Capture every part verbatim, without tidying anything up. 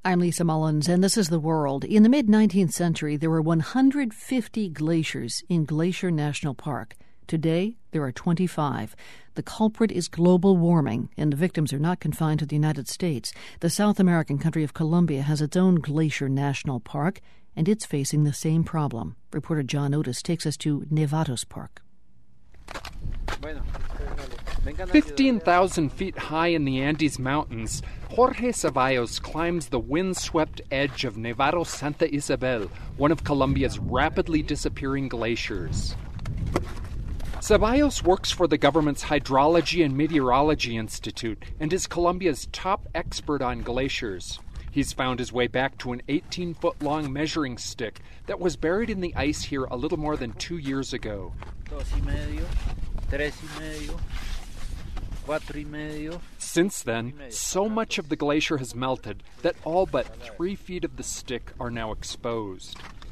I'm Lisa Mullins, and this is The World. In the mid-nineteenth century, there were one hundred fifty glaciers in Glacier National Park. Today, there are twenty-five. The culprit is global warming, and the victims are not confined to the United States. The South American country of Colombia has its own Glacier National Park, and it's facing the same problem. Reporter John Otis takes us to Nevados Park. fifteen thousand feet high in the Andes Mountains, Jorge Ceballos climbs the wind-swept edge of Nevado Santa Isabel, one of Colombia's rapidly disappearing glaciers. Ceballos works for the government's Hydrology and Meteorology Institute and is Colombia's top expert on glaciers. He's found his way back to an eighteen-foot-long measuring stick that was buried in the ice here a little more than two years ago. Since then, so much of the glacier has melted that all but three feet of the stick are now exposed.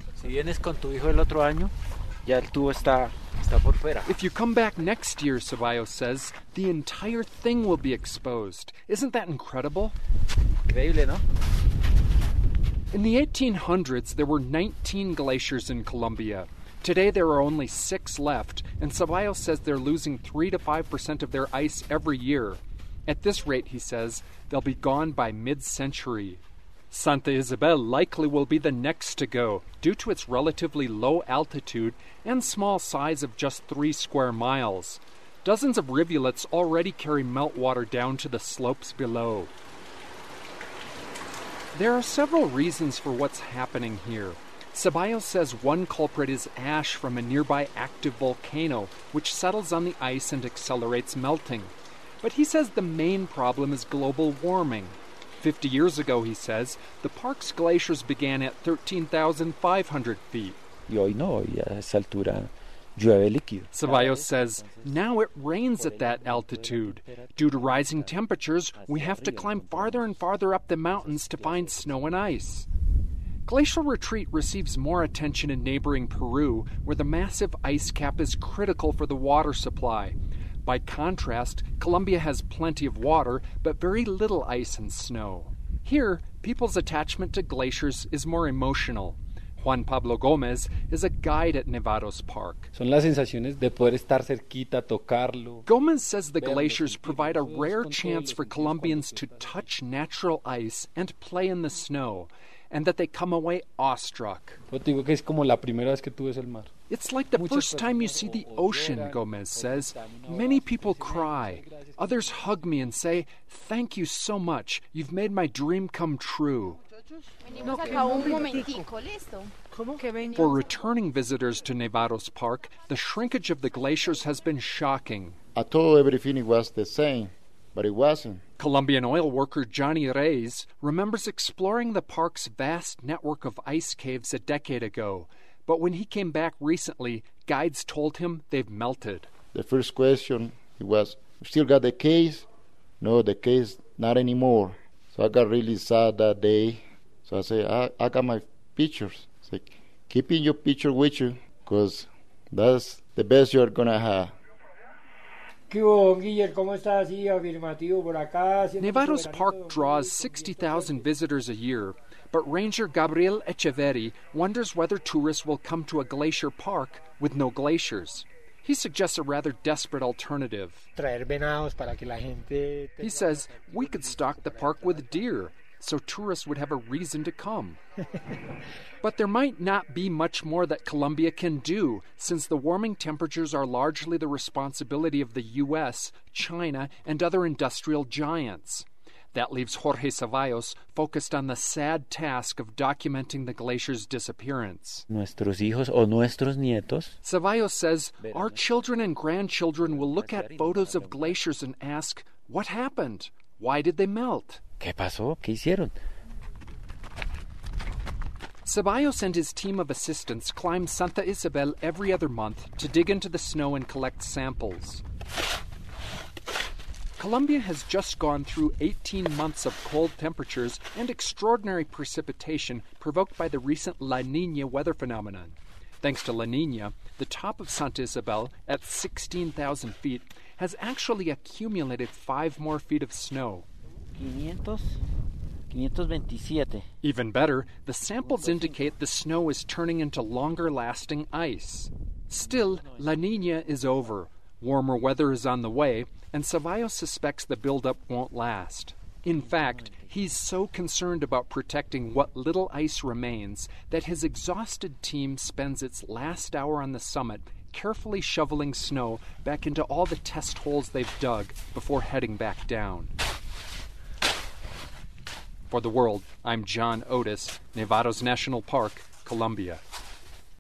If you come back next year, Ceballos says, the entire thing will be exposed. Isn't that incredible? In the eighteen hundreds, there were nineteen glaciers in Colombia. Today, there are only six left, and Ceballos says they're losing three to five percent of their ice every year. At this rate, he says, they'll be gone by mid-century. Santa Isabel likely will be the next to go, due to its relatively low altitude and small size of just three square miles. Dozens of rivulets already carry meltwater down to the slopes below. There are several reasons for what's happening here. Ceballos says one culprit is ash from a nearby active volcano, which settles on the ice and accelerates melting. But he says the main problem is global warming. Fifty years ago, he says, the park's glaciers began at thirteen thousand five hundred feet. Ceballos says, now it rains at that altitude. Due to rising temperatures, we have to climb farther and farther up the mountains to find snow and ice. Glacial retreat receives more attention in neighboring Peru, where the massive ice cap is critical for the water supply. By contrast, Colombia has plenty of water, but very little ice and snow. Here, people's attachment to glaciers is more emotional. Juan Pablo Gomez is a guide at Nevados Park. Gomez says the glaciers provide a rare chance for Colombians to touch natural ice and play in the snow, and that they come away awestruck. It's like the first time you see the ocean, Gomez says. Many people cry. Others hug me and say, thank you so much. You've made my dream come true. For returning visitors to Nevados Park, the shrinkage of the glaciers has been shocking. I thought everything was the same, but it wasn't. Colombian oil worker Johnny Reyes remembers exploring the park's vast network of ice caves a decade ago. But when he came back recently, guides told him they've melted. The first question was, still got the case? No, the case not anymore. So I got really sad that day. So I said, I, I got my pictures. I said, keeping your picture with you, because that's the best you're going to have. Nevados Park draws sixty thousand visitors a year, but Ranger Gabriel Echeverri wonders whether tourists will come to a glacier park with no glaciers. He suggests a rather desperate alternative. He says we could stock the park with deer, so tourists would have a reason to come. But there might not be much more that Colombia can do, since the warming temperatures are largely the responsibility of the U S, China, and other industrial giants. That leaves Jorge Ceballos focused on the sad task of documenting the glacier's disappearance. Nuestros hijos o nuestros nietos. Ceballos says our children and grandchildren will look at photos of glaciers and ask, what happened? Why did they melt? ¿Qué pasó? ¿Qué hicieron? Ceballos and his team of assistants climb Santa Isabel every other month to dig into the snow and collect samples. Colombia has just gone through eighteen months of cold temperatures and extraordinary precipitation provoked by the recent La Niña weather phenomenon. Thanks to La Niña, the top of Santa Isabel, at sixteen thousand feet, has actually accumulated five more feet of snow. quinientos veintisiete. Even better, the samples indicate the snow is turning into longer-lasting ice. Still, La Niña is over. Warmer weather is on the way, and Ceballos suspects the buildup won't last. In fact, he's so concerned about protecting what little ice remains that his exhausted team spends its last hour on the summit carefully shoveling snow back into all the test holes they've dug before heading back down. For The World, I'm John Otis, Nevados National Park, Colombia.